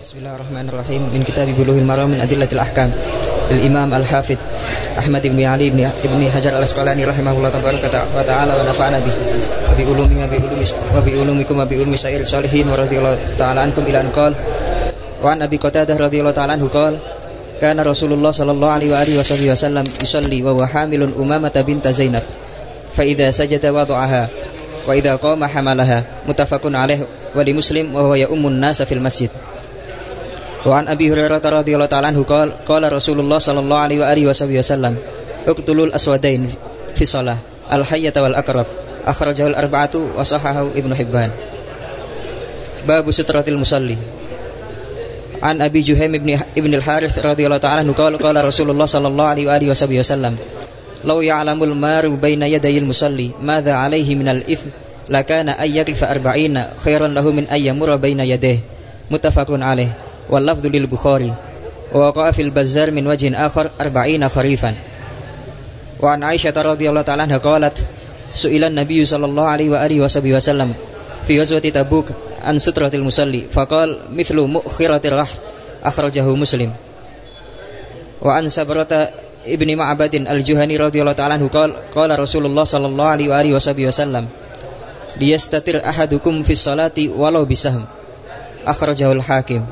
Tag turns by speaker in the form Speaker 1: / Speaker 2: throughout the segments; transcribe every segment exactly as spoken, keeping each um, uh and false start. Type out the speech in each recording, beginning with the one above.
Speaker 1: بسم الله الرحمن الرحيم. من كتاب بلوغ المرام من أدلة الأحكام للإمام الحافظ أحمد بن علي بن ابن حجر العسقلاني رحمه الله تبارك وتعالى ونفعنا به وبعلومه وبعلومكم وبعلوم سائر الصالحين ورضي الله تعالى عنكم إلى أن قال: وعن أبي قتادة رضي الله تعالى عنه قال: كان رسول الله صلى الله عليه وآله وصحبه وسلم يصلي وهو حامل أمامة بنت زينب فإذا سجد وضعها وإذا قام حملها، متفق عليه ولمسلم وهو يؤم الناس في المسجد. وعن أبي هريرة رضي الله تعالى عنه قال: قال رسول الله صلى الله عليه وآله وصحبه وسلم: اقتلوا الأسودين في الصلاة الحية والأقرب، أخرجه الأربعة وصححه ابن حبان. باب سترة المصلي. عن أبي جهيم بن ابن الحارث رضي الله تعالى عنه قال: قال رسول الله صلى الله عليه وآله وصحبه وسلم: لو يعلم المار بين يدي المصلي ماذا عليه من الإثم لكان أن يقف أربعين خيرا له من أن يمر بين يديه، متفق عليه، واللفظ للبخاري. ووقع في البزار من وجه آخر أربعين خريفا. وعن عائشة رضي الله تعالى عنها قالت: سئل النبي صلى الله عليه وآله وصحبه وسلم في غزوة تبوك عن سترة المصلي فقال: مثل مؤخرة الرحل، أخرجه مسلم. وعن سبرة ابن معبد الجهني رضي الله تعالى عنه قال: قال رسول الله صلى الله عليه وآله وصحبه وسلم: ليستتر أحدكم في الصلاة ولو بسهم، أخرجه الحاكم.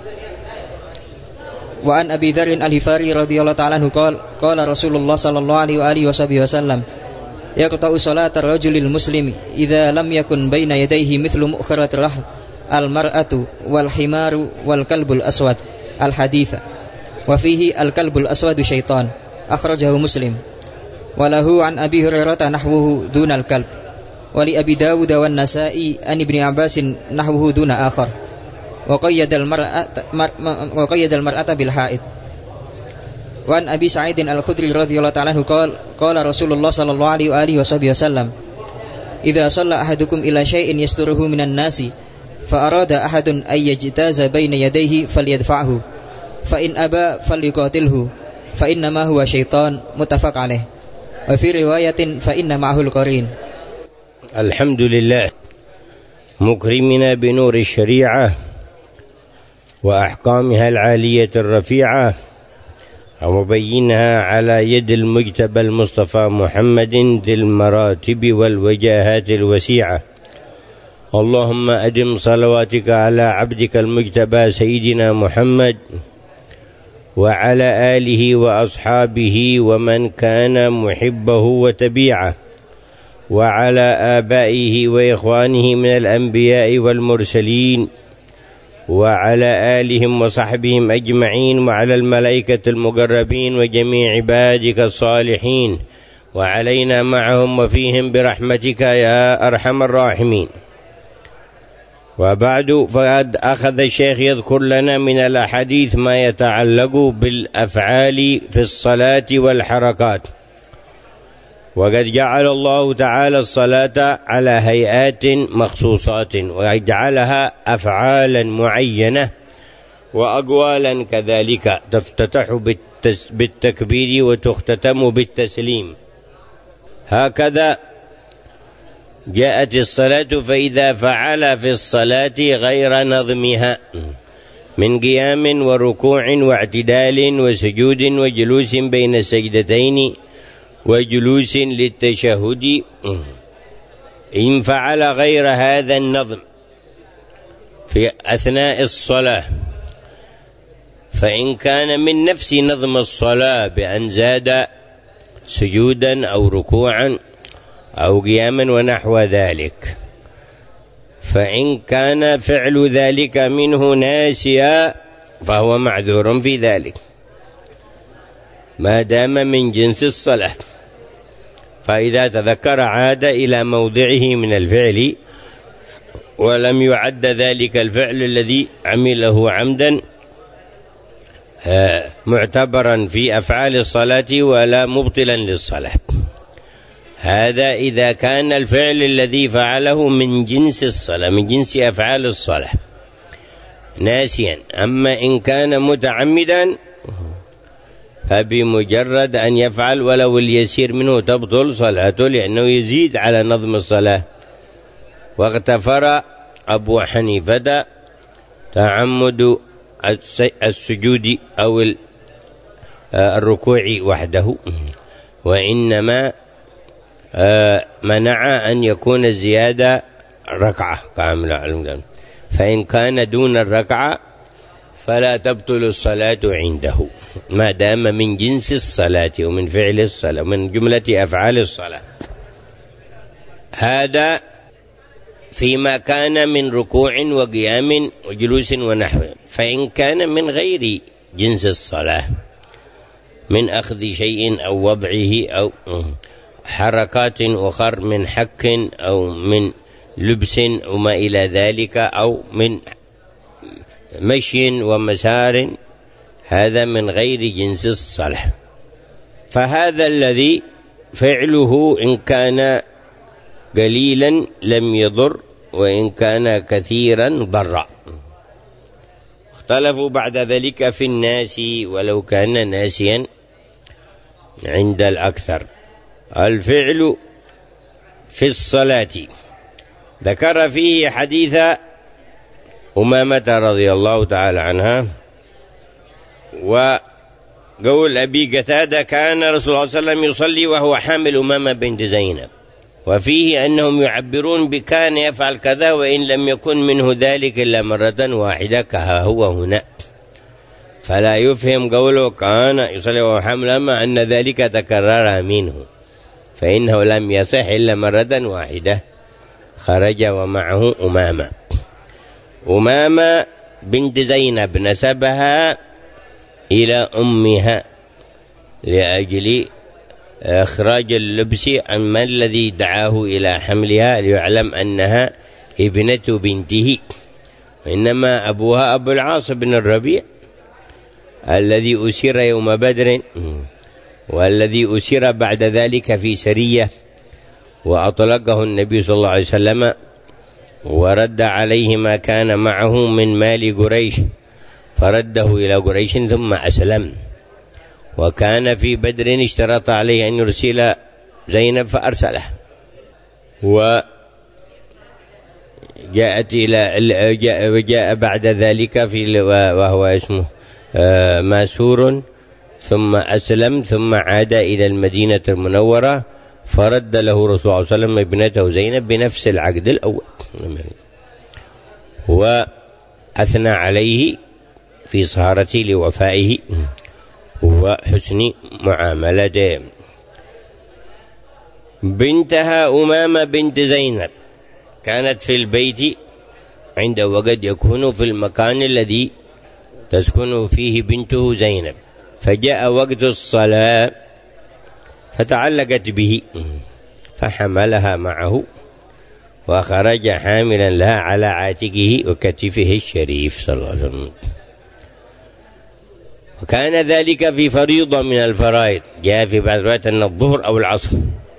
Speaker 1: وعن أبي ذر الغفاري رضي الله تعالى عنه قال: قال رسول الله صلى الله عليه وآله وصحبه وسلم: يقطع صلاة الرجل المسلم إذا لم يكن بين يديه مثل مؤخرة الرحل المرأة والحمار والكلب الأسود، الحديث. وفيه الكلب الأسود شيطان، أخرجه مسلم. وله عن أبي هريرة نحوه دون الكلب، ولأبي داود والنسائي عن ابن عباس نحوه دون آخر. وقيد المرأة, وقيد المرأة بالحائط. وعن أبي سعيد الخدري رضي الله تعالى عنه قال: قال رسول الله صلى الله عليه وآله وصحبه وسلم: إذا صلى أحدكم إلى شيء يستره من الناس فأراد أحد أن يجتاز بين يديه فليدفعه، فإن أبى فليقاتله، فإنما هو شيطان، متفق عليه. وفي رواية: فإن معه القرين.
Speaker 2: الحمد لله مكرمنا بنور الشريعة وأحكامها العالية الرفيعة، ومبينها على يد المجتبى المصطفى محمد ذي المراتب والوجاهات الوسيعة. اللهم أدم صلواتك على عبدك المجتبى سيدنا محمد وعلى آله وأصحابه ومن كان محبه وتبيعه، وعلى آبائه وإخوانه من الأنبياء والمرسلين، وعلى آلهم وصحبهم أجمعين، وعلى الملائكة المقربين وجميع عبادك الصالحين، وعلينا معهم وفيهم برحمتك يا أرحم الراحمين. وبعد، فقد أخذ الشيخ يذكر لنا من الأحاديث ما يتعلق بالأفعال في الصلاة والحركات. وقد جعل الله تعالى الصلاة على هيئات مخصوصات، وجعلها أفعالا معينة وأقوالا كذلك، تفتتح بالتكبير وتختتم بالتسليم. هكذا جاءت الصلاة. فإذا فعل في الصلاة غير نظمها من قيام وركوع واعتدال وسجود وجلوس بين السجدتين وجلوس للتشهد، إن فعل غير هذا النظم في أثناء الصلاة، فإن كان من نفس نظم الصلاة بأن زاد سجودا أو ركوعا أو قياما ونحو ذلك، فإن كان فعل ذلك منه ناسيا فهو معذور في ذلك ما دام من جنس الصلاة. فإذا تذكر عاد إلى موضعه من الفعل، ولم يعد ذلك الفعل الذي عمله عمدا معتبرا في أفعال الصلاة ولا مبطلا للصلاة. هذا إذا كان الفعل الذي فعله من جنس الصلاة، من جنس أفعال الصلاة ناسيا. أما إن كان متعمدا فبمجرد أن يفعل ولو اليسير منه تبطل صلاته، لأنه يزيد على نظم الصلاة. واغتفر أبو حنيفة تعمد السجود أو الركوع وحده، وإنما منع أن يكون الزيادة ركعة كاملة، فإن كان دون الركعة فلا تبطل الصلاة عنده ما دام من جنس الصلاة ومن فعل الصلاة من جملة أفعال الصلاة. هذا فيما كان من ركوع وقيام وجلوس ونحوه. فإن كان من غير جنس الصلاة من أخذ شيء أو وضعه أو حركات أخر من حك أو من لبس وما إلى ذلك أو من مشي ومسار، هذا من غير جنس الصلاة، فهذا الذي فعله إن كان قليلا لم يضر، وإن كان كثيرا ضر. اختلفوا بعد ذلك في الناس ولو كان ناسيا عند الأكثر. الفعل في الصلاة ذكر فيه حديث أمامة رضي الله تعالى عنها وقول أبي قتادة كان رسول الله صلى الله عليه وسلم يصلي وهو حامل أمامة بنت زينب، وفيه أنهم يعبرون بكان يفعل كذا وإن لم يكن منه ذلك إلا مرة واحدة كها هو هنا، فلا يفهم قوله كان يصلي وهو حامل أمامة أن ذلك تكرر منه، فإنه لم يصح إلا مرة واحدة خرج ومعه أمامة. أمامة بنت زينب نسبها إلى أمها لأجل إخراج اللبس عما الذي دعاه إلى حملها ليعلم أنها ابنة بنته، وإنما أبوها أبو العاص بن الربيع الذي أسر يوم بدر والذي أسر بعد ذلك في سرية، وأطلقه النبي صلى الله عليه وسلم ورد عليه ما كان معه من مال قريش، فرده إلى قريش ثم أسلم. وكان في بدر اشترط عليه أن يرسل زينب فأرسله، وجاءت إلى جاء, جاء بعد ذلك في وهو اسمه ماسور ثم أسلم ثم عاد إلى المدينة المنورة، فرد له رسول الله صلى الله عليه وسلم ابنته زينب بنفس العقد الأول، وأثنى عليه في صهارته لوفائه وحسن معاملته. بنتها أمامة بنت زينب كانت في البيت عند وقد يكون في المكان الذي تسكن فيه بنته زينب، فجاء وقت الصلاة فتعلقت به فحملها معه وخرج حاملا لها على عاتقه وكتفه الشريف صلى الله عليه وسلم. وكان ذلك في فريضة من الفرائض، جاء في بعض الروايات أن الظهر أو العصر،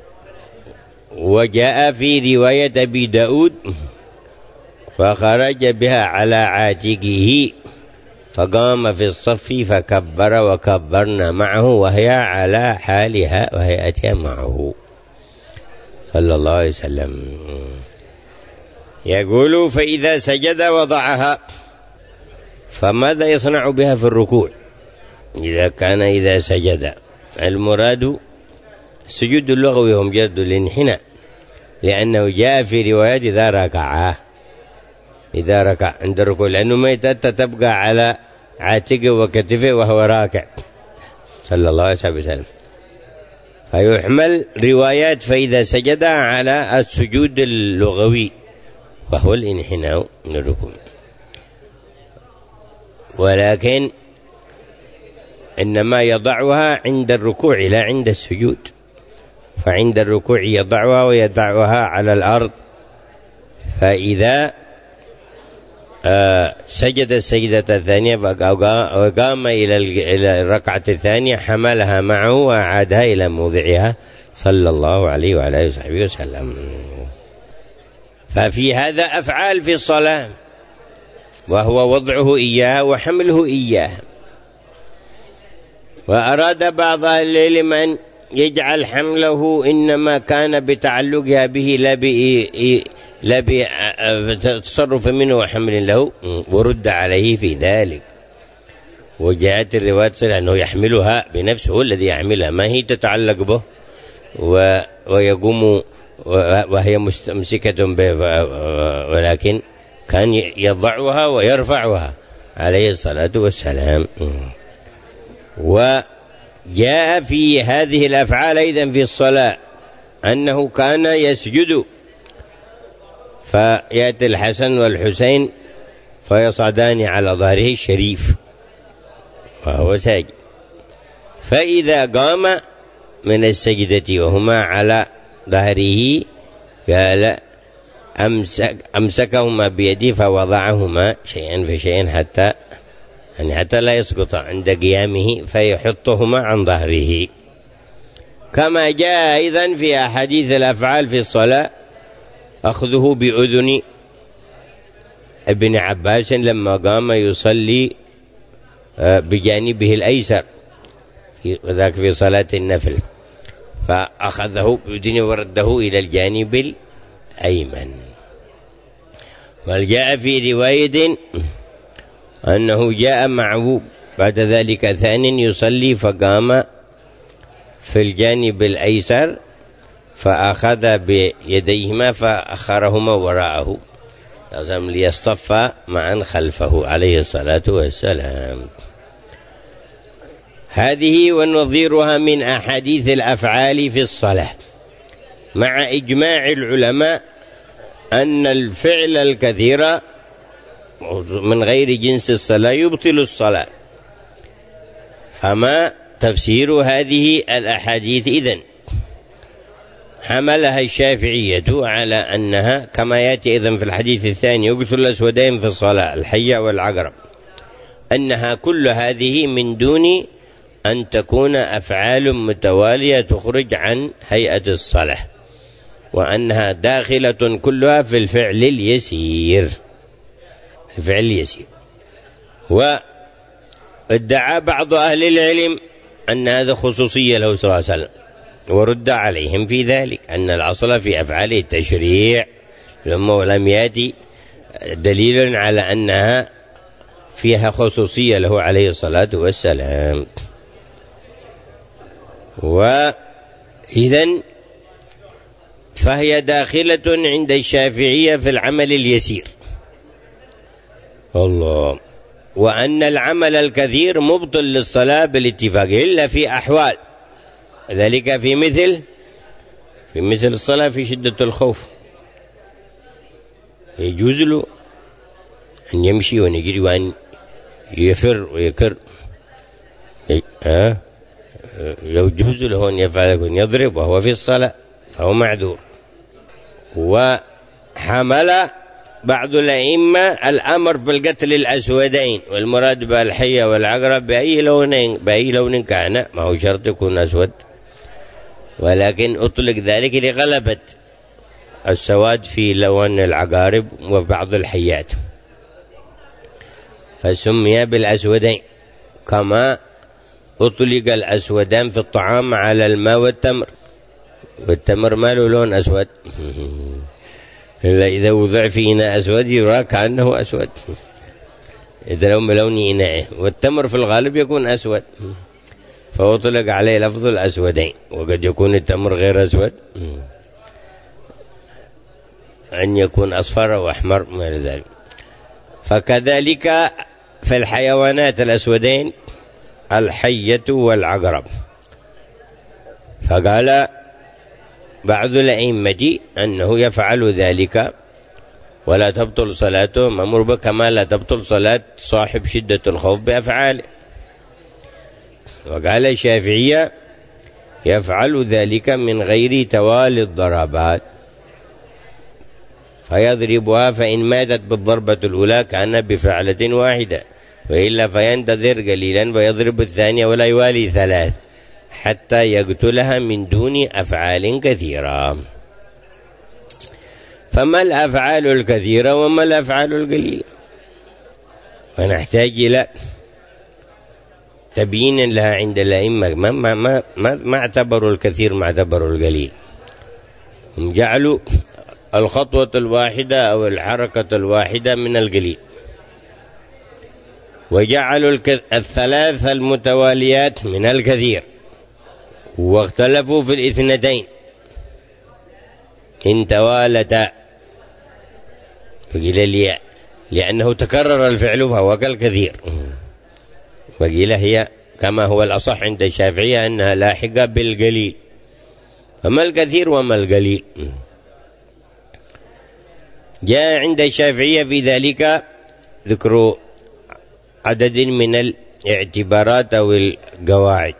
Speaker 2: وجاء في رواية أبي داود فخرج بها على عاتقه فقام في الصف فكبر وكبرنا معه وهي على حالها وهيئتها معه صلى الله عليه وسلم. يقول فإذا سجد وضعها، فماذا يصنع بها في الركوع إذا كان إذا سجد؟ المراد السجود اللغوي هم جد الانحناء، لأنه جاء في روايات إذا ركع إذا ركع عند الركوع، لأنه ما تبقى على عاتقه وكتفه وهو راكع صلى الله عليه وسلم، فيحمل روايات فإذا سجد على السجود اللغوي وهو الانحناء من الركوع. ولكن إنما يضعها عند الركوع لا عند السجود، فعند الركوع يضعها ويضعها على الأرض، فإذا آه سجد السجدة الثانية وقام إلى الركعة الثانية حملها معه وعادها إلى موضعها صلى الله عليه وعلى آله وصحبه وسلم. ففي هذا أفعال في الصلاة، وهو وضعه إياها وحمله إياها. وأراد بعض أهل العلم أن يجعل حمله إنما كان بتعلقها به لا بإيه لا بتصرف منه وحمل له، ورد عليه في ذلك وجاءت الرواية تصريح أنه يحملها بنفسه، هو الذي يحملها، ما هي تتعلق به ويقوم وهي مستمسكة به، ولكن كان يضعها ويرفعها عليه الصلاة والسلام. وجاء في هذه الأفعال أيضا في الصلاة أنه كان يسجد، فيأتي الحسن والحسين فيصعدان على ظهره الشريف وهو ساجد، فإذا قام من السجدة وهما على ظهره قال أمسك أمسكهما بيده فوضعهما شيئا فشيئا حتى يعني حتى لا يسقط عند قيامه، فيحطهما عن ظهره. كما جاء أيضا في أحاديث الأفعال في الصلاة أخذه بأذن ابن عباس لما قام يصلي بجانبه الأيسر وذاك في صلاة النفل، فأخذه بأذنه ورده إلى الجانب الأيمن. بل جاء في رواية أنه جاء معه بعد ذلك ثان يصلي فقام في الجانب الأيسر فأخذ بيديهما فأخرهما وراءه ليصطفى معا خلفه عليه الصلاة والسلام. هذه ونظيرها من أحاديث الأفعال في الصلاة، مع إجماع العلماء أن الفعل الكثير من غير جنس الصلاة يبطل الصلاة. فما تفسير هذه الأحاديث إذن؟ حملها الشافعية على أنها كما يأتي إذن في الحديث الثاني يقتل الأسودين في الصلاة الحية والعقرب، أنها كل هذه من دون أن تكون أفعال متوالية تخرج عن هيئة الصلاة، وأنها داخلة كلها في الفعل اليسير الفعل اليسير. وادعى بعض أهل العلم أن هذا خصوصية له صلى الله عليه وسلم، ورد عليهم في ذلك أن الأصل في أفعال التشريع، ولم يأتي دليل على أنها فيها خصوصية له عليه الصلاة والسلام. وإذن فهي داخلة عند الشافعية في العمل اليسير الله، وأن العمل الكثير مبطل للصلاة بالاتفاق إلا في أحوال، ذلك في مثل في مثل الصلاة في شدة الخوف يجوز له أن يمشي ونجري وأن يفر ويكر، يجوز له أن يفعل وأن يضرب وهو في الصلاة فهو معذور. وحمل بعض الأئمة الأمر بالقتل الأسودين، والمراد بالحية والعقرب بأي لون بأي لون كان، ما هو شرط يكون أسود، ولكن أطلق ذلك لغلبة السواد في لون العقارب وبعض الحيات فسمي بالأسودين، كما أطلق الأسودان في الطعام على الماء والتمر، والتمر ما له لون أسود إلا إذا وضع في إناء أسود يرى كأنه أسود إذا لو ملون إناءه، والتمر في الغالب يكون أسود فأطلق عليه لفظ الأسودين، وقد يكون التمر غير أسود، أن يكون أصفر أو أحمر من ذلك. فكذلك في الحيوانات الأسودين الحية والعقرب. فقال بعض الأئمة أنه يفعل ذلك ولا تبطل صلاته، مأمور به كما لا تبطل صلاة صاحب شدة الخوف بأفعاله. وقال الشافعية يفعل ذلك من غير توالي الضربات، فيضربها فإن ماتت بالضربة الأولى كان بفعلة واحدة، وإلا فينتظر قليلا ويضرب الثانية ولا يوالي ثلاث حتى يقتلها من دون أفعال كثيرة. فما الأفعال الكثيرة وما الأفعال القليلة؟ ونحتاج إلى تبيين لها عند الأئمة، ما, ما, ما, ما, ما اعتبروا الكثير ما اعتبروا القليل، هم جعلوا الخطوة الواحدة أو الحركة الواحدة من القليل، وجعلوا الثلاث المتواليات من الكثير، واختلفوا في الاثنتين إن توالتا، وقيل لي لأنه تكرر الفعل فهو كالكثير، وقيل هي كما هو الأصح عند الشافعية أنها لاحقة بالقليل. فما الكثير وما القليل؟ جاء عند الشافعية في ذلك ذكر عدد من الاعتبارات أو القواعد،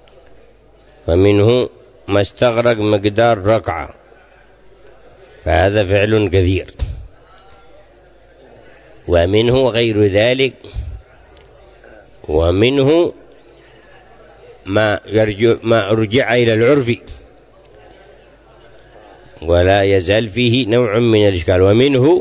Speaker 2: فمنه ما استغرق مقدار ركعة فهذا فعل كثير، ومنه غير ذلك، ومنه ما يرجع, ما أرجع إلى العرف ولا يزال فيه نوع من الإشكال، ومنه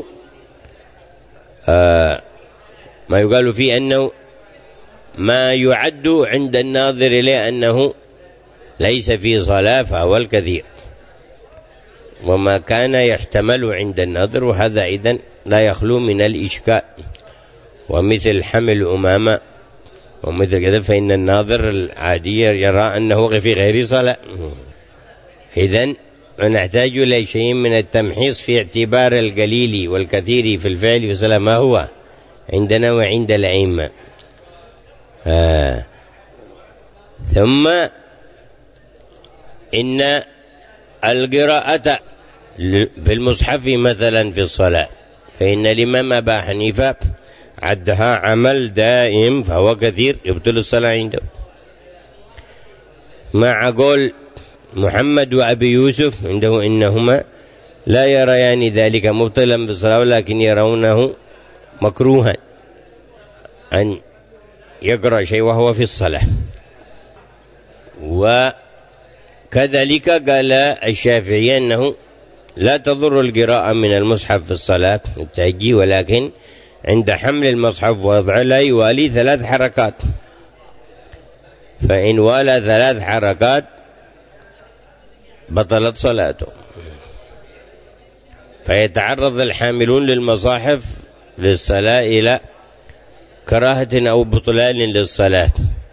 Speaker 2: آه ما يقال فيه أنه ما يعد عند الناظر إليه أنه ليس في صلاة فهو الكثير، وما كان يحتمل عند الناظر، وهذا إذن لا يخلو من الإشكال. ومثل حمل أمامة ومثل كذا فإن الناظر العادي يرى أنه في غير صلاة. إذن ونحتاج إلى شيء من التمحيص في اعتبار القليل والكثير في الفعل في الصلاة ما هو عندنا وعند الأئمة. آه. ثم إن القراءة في المصحف مثلا في الصلاة، فإن الإمام أبا حنيفة عدها عمل دائم فهو كثير يبطل الصلاة عنده، مع قول محمد وأبي يوسف عنده إنهما لا يريان ذلك مبطلا في الصلاة، ولكن يرونه مكروها أن يقرأ شيء وهو في الصلاة. وكذلك قال الشافعي أنه لا تضر القراءة من المصحف في الصلاة التأجي، ولكن عند حمل المصحف وضع لا يوالي ثلاث حركات، فإن والى ثلاث حركات بطلت صلاته. فيتعرض الحاملون للمصاحف للصلاة إلى كراهة أو بطلان للصلاة.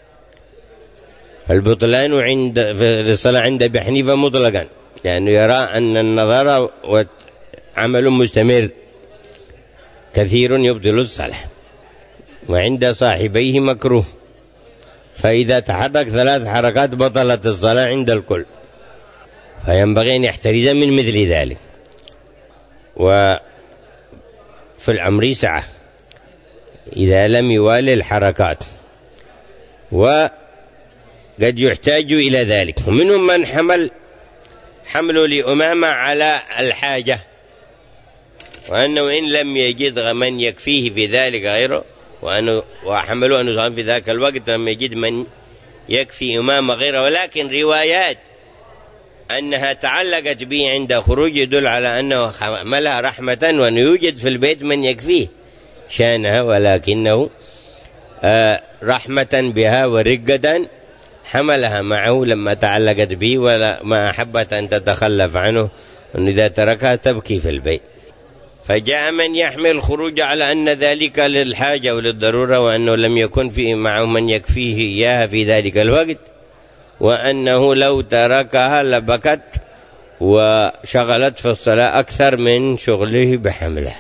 Speaker 2: البطلان عند في الصلاة عند أبي حنيفة مطلقا، لأنه يرى أن النظر عمل مستمر كثير يبطل الصلاة، وعند صاحبيه مكروه، فإذا تحرك ثلاث حركات بطلت الصلاة عند الكل، فينبغي أن يحترز من مثل ذلك. وفي الأمر سعة إذا لم يوالي الحركات، وقد يحتاج إلى ذلك. ومنهم من حمل حمل لأمامة على الحاجة، وأنه إن لم يجد من يكفيه في ذلك غيره، وأنه وحملوا أنه في ذاك الوقت لم يجد من يكفي أمامة غيره، ولكن روايات أنها تعلقت به عند خروج يدل على أنه حملها رحمة وأنه يوجد في البيت من يكفيه شانها، ولكنه آه رحمة بها ورقة حملها معه لما تعلقت به، ولا ما أحبت أن تتخلف عنه، وأن إذا تركها تبكي في البيت. فجاء من يحمل الخروج على أن ذلك للحاجة وللضرورة، وأنه لم يكن فيه معه من يكفيه إياها في ذلك الوقت، وأنه لو تركها لبكت وشغلت في الصلاة أكثر من شغله بحملها.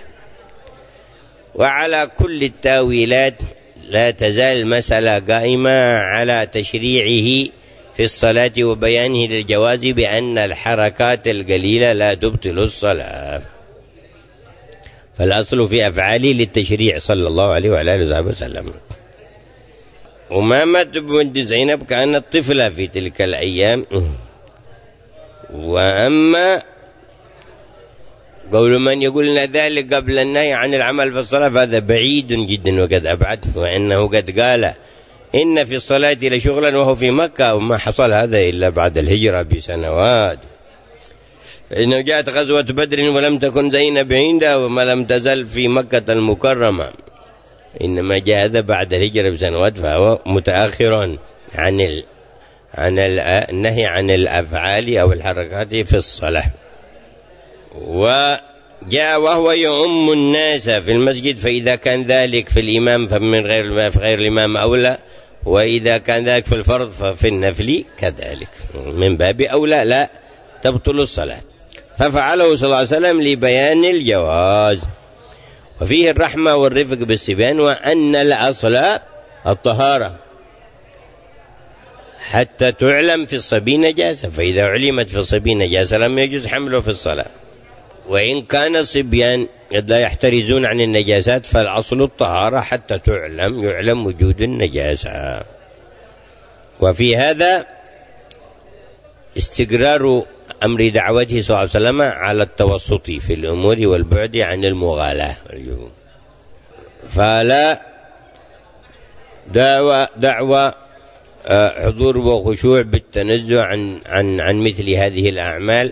Speaker 2: وعلى كل التاويلات لا تزال المسألة قائمة على تشريعه في الصلاة وبيانه للجواز بأن الحركات القليلة لا تبطل الصلاة، فالأصل في أفعاله للتشريع صلى الله عليه وعلى آله وسلم. أمامة بنت زينب كانت طفلة في تلك الأيام. وأما قول من يقول ذلك قبل النهي عن العمل في الصلاة فهذا بعيد جدا وقد أبعد، وأنه قد قال إن في الصلاة لشغلا وهو في مكة، وما حصل هذا إلا بعد الهجرة بسنوات. فإنه جاءت غزوة بدر ولم تكن زينب عنده وما لم تزل في مكة المكرمة، إنما جاء هذا بعد الهجرة بسنوات، فهو متأخر عن ال... عن النهي عن الأفعال أو الحركات في الصلاة. جاء وهو يؤم الناس في المسجد، فإذا كان ذلك في الإمام فمن غير في غير الإمام أولى، وإذا كان ذلك في الفرض ففي النفل كذلك من باب أولى لا تبطل الصلاة. ففعله صلى الله عليه وسلم لبيان الجواز، وفيه الرحمة والرفق بالصبيان، وأن الأصل الطهارة حتى تعلم في الصبي نجاسة، فإذا علمت في الصبي نجاسة لم يجوز حمله في الصلاة. وإن كان الصبيان قد لا يحترزون عن النجاسات فالأصل الطهارة حتى تعلم يعلم وجود النجاسة. وفي هذا استقرار أمر دعوته صلى الله عليه وسلم على التوسط في الأمور والبعد عن المغالاة، فلا دعوة, دعوة حضور وخشوع بالتنزه عن, عن, عن مثل هذه الأعمال،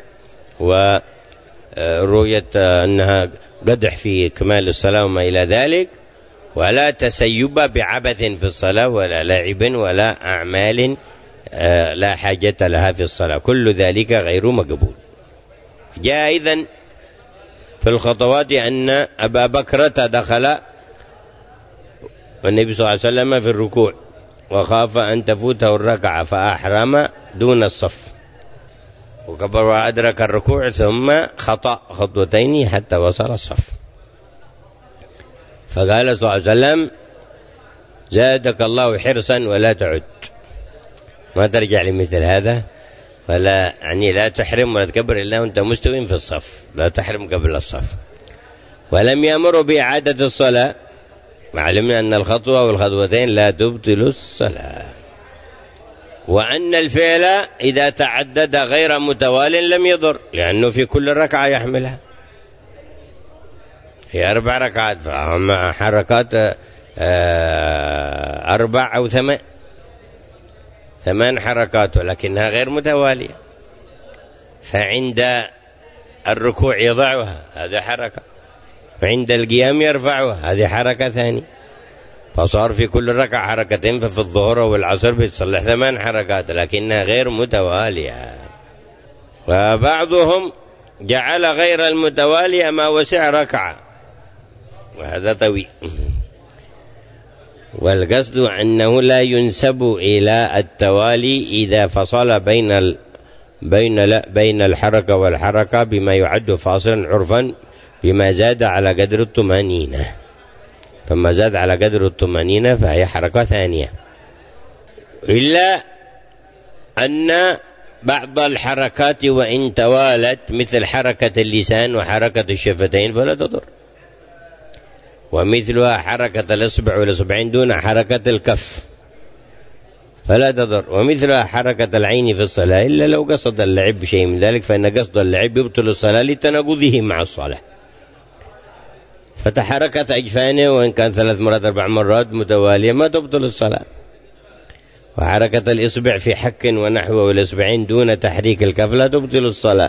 Speaker 2: ورؤية أنها قدح في كمال الصلاة وما إلى ذلك، ولا تسيب بعبث في الصلاة ولا لعب ولا أعمال لا حاجة لها في الصلاة، كل ذلك غير مقبول. جاء أيضا في الخطوات أن أبا بكرة دخل والنبي صلى الله عليه وسلم في الركوع وخاف أن تفوته الركعة فأحرم دون الصف، وكبر وأدرك الركوع ثم خطأ خطوتين حتى وصل الصف، فقال صلى الله عليه وسلم زادك الله حرصا ولا تعد، ما ترجع لمثل هذا، ولا يعني لا تحرم ولا تكبر إلا وأنت مستوٍ في الصف، لا تحرم قبل الصف. ولم يأمر بإعادة الصلاة، وعلمنا أن الخطوة والخطوتين لا تبطل الصلاة، وأن الفعل إذا تعدد غير متوال لم يضر، لأنه في كل ركعة يحملها، هي أربع ركعات فهم حركات أربع أو ثمان ثمان حركات، ولكنها غير متوالية، فعند الركوع يضعها هذا حركة، وعند القيام يرفعها هذه حركة ثانية، فصار في كل ركعة حركتين، ففي الظهر والعصر بتصلح ثمان حركات لكنها غير متوالية. وبعضهم جعل غير المتوالية ما وسع ركعة، وهذا طويل، والقصد أنه لا ينسب إلى التوالي إذا فصل بين ال... بين لا بين الحركة والحركة بما يعد فاصلا عرفا بما زاد على قدر الطمأنينة، فما زاد على قدر الطمأنينة فهي حركة ثانية، إلا أن بعض الحركات وإن توالت مثل حركة اللسان وحركة الشفتين فلا تضر، ومثلها حركة الإصبع والإصبعين دون حركة الكف فلا تضر، ومثلها حركة العين في الصلاة إلا لو قصد اللعب بشيء من ذلك، فإن قصد اللعب يبطل الصلاة لتناقضه مع الصلاة. فتحركت أجفانه وإن كان ثلاث مرات أربع مرات متوالية ما تبطل الصلاة، وحركة الإصبع في حك ونحوه والإصبعين دون تحريك الكف لا تبطل الصلاة.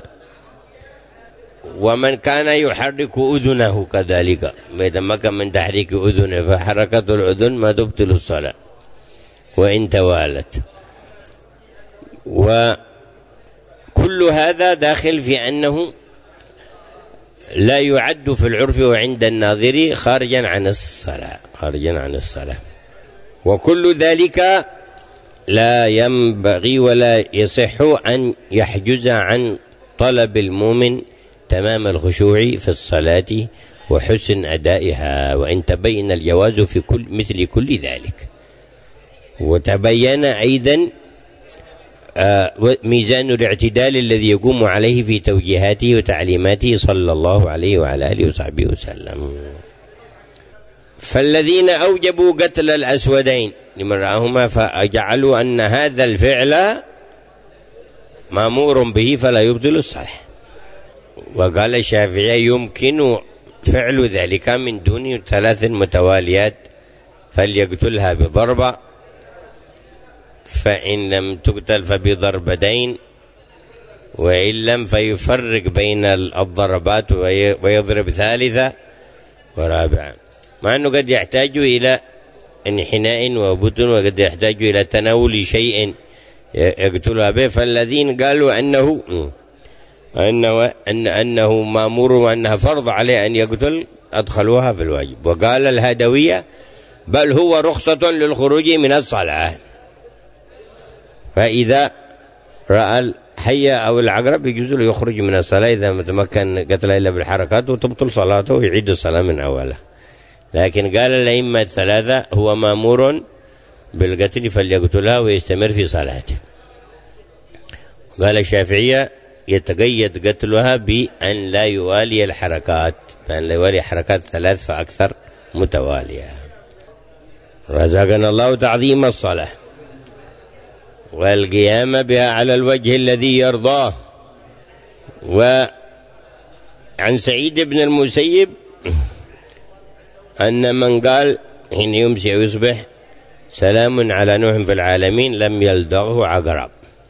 Speaker 2: ومن كان يحرك أذنه كذلك إذا ما كان من تحريك أذنه فحركة الأذن ما تبطل الصلاة وإن توالت. وكل هذا داخل في أنه لا يعد في العرف وعند الناظر خارجا عن الصلاة خارجا عن الصلاة وكل ذلك لا ينبغي ولا يصح أن يحجز عن طلب المؤمن تمام الخشوع في الصلاة وحسن أدائها، وإن تبين الجواز في كل مثل كل ذلك. وتبين أيضا ميزان الاعتدال الذي يقوم عليه في توجيهاته وتعليماته صلى الله عليه وعلى آله وصحبه وسلم. فالذين أوجبوا قتل الأسودين لمن رآهما فجعلوا أن هذا الفعل مأمور به فلا يبطل الصلاة، وقال الشافعي يمكن فعل ذلك من دون ثلاث متواليات فليقتلها بضربة، فإن لم تقتل فبضربتين، وإن لم فيفرق بين الضربات ويضرب ثالثة ورابعة، مع أنه قد يحتاج إلى انحناء وبطن وقد يحتاج إلى تناول شيء يقتلها به. فالذين قالوا أنه أنه, أن أنه مأمور وأنها فرض عليه أن يقتل أدخلوها في الواجب. وقال الهدوية بل هو رخصة للخروج من الصلاة، فإذا رأى الحية أو العقرب يجوز له يخرج من الصلاة إذا ما تمكن قتله إلا بالحركات، وتبطل صلاته ويعيد الصلاة من أولها. لكن قال الأئمة الثلاثة هو مأمور بالقتل فليقتلها ويستمر في صلاته. قال الشافعية يتقيد قتلها بأن لا يوالي الحركات، بأن لا يوالي حركات ثلاث فأكثر متوالية. رزقنا الله تعظيم الصلاة والقيام بها على الوجه الذي يرضاه. وعن سعيد بن المسيب أن من قال حين يمسي ويصبح سلام على نوح في العالمين لم يلدغه عقرب.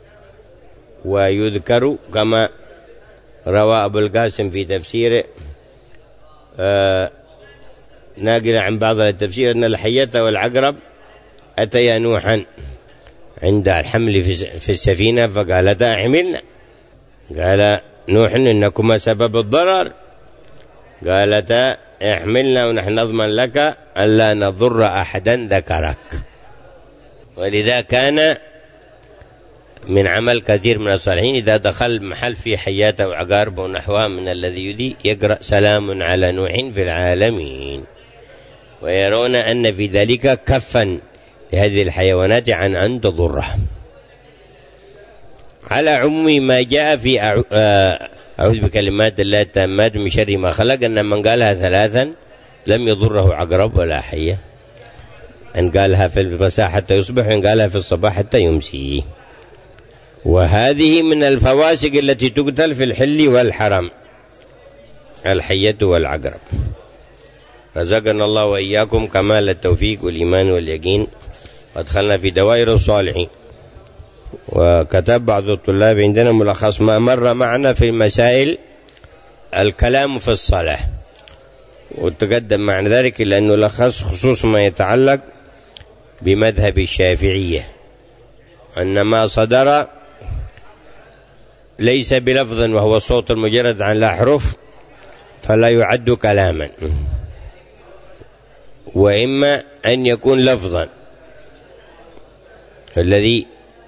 Speaker 2: ويذكر كما روى أبو القاسم في تفسيره آه ناقل عن بعض التفسير أن الحية والعقرب أتيا نوحا عند الحمل في السفينة فقالتا احملنا. قال نوح إنكما سبب الضرر. قالتا احملنا ونحن نضمن لك ألا نضر أحدا ذكرك. ولذا كان من عمل كثير من الصالحين إذا دخل محل في حيات أو عقارب ونحوها من الذي يؤذي يقرأ سلام على نوح في العالمين، ويرون أن في ذلك كفا لهذه الحيوانات عن أن تضرها. على عموم ما جاء في أعوذ بكلمات الله التامات من شر ما خلق أن من قالها ثلاثا لم يضره عقرب ولا حية، أن قالها في المساء حتى يصبح وأن قالها في الصباح حتى يمسي. وهذه من الفواسق التي تقتل في الحل والحرم، الحية والعقرب. رزقنا الله وإياكم كمال التوفيق والإيمان واليقين، وادخلنا في دوائر الصالحين. وكتب بعض الطلاب عندنا ملخص ما مر معنا في المسائل الكلام في الصلاة، وتقدم معنى ذلك لأنه لخص خصوص ما يتعلق بمذهب الشافعية أن ما صدر ليس بلفظ وهو الصوت المجرد عن الأحرف فلا يعد كلاما، وإما أن يكون لفظا الذي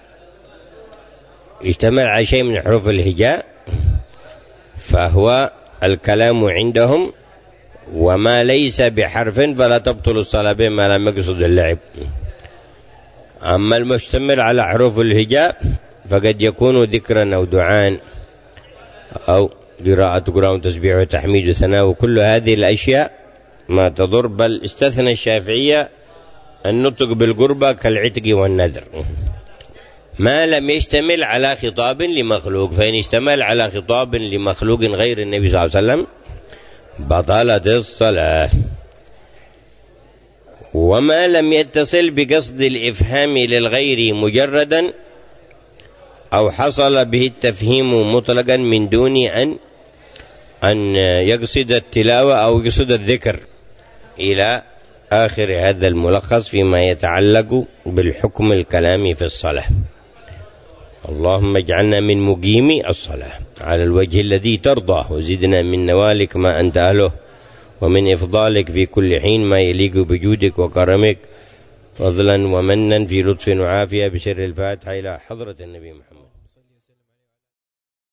Speaker 2: اشتمل على شيء من حروف الهجاء فهو الكلام عندهم، وما ليس بحرف فلا تبطل الصلاة به ما لم يقصد اللعب. أما المشتمل على حروف الهجاء فقد يكون ذكرا أو دعاء أو قراءة قرآن تسبيح وتحميد وثناء، وكل هذه الأشياء ما تضر. بل استثنى الشافعية النطق بالقربة كالعتق والنذر ما لم يشتمل على خطاب لمخلوق، فإن اشتمل على خطاب لمخلوق غير النبي صلى الله عليه وسلم بطلت الصلاة. وما لم يتصل بقصد الإفهام للغير مجردا أو حصل به التفهيم مطلقا من دون أن أن يقصد التلاوة أو يقصد الذكر، إلى آخر هذا الملخص فيما يتعلق بالحكم الكلامي في الصلاة. اللهم اجعلنا من مقيمي الصلاة على الوجه الذي ترضاه، وزدنا من نوالك ما أنت أهله، ومن إفضالك في كل حين ما يليق بجودك وكرمك، فضلا ومنا في لطف وعافية، بسر الفاتحة إلى حضرة النبي محمد.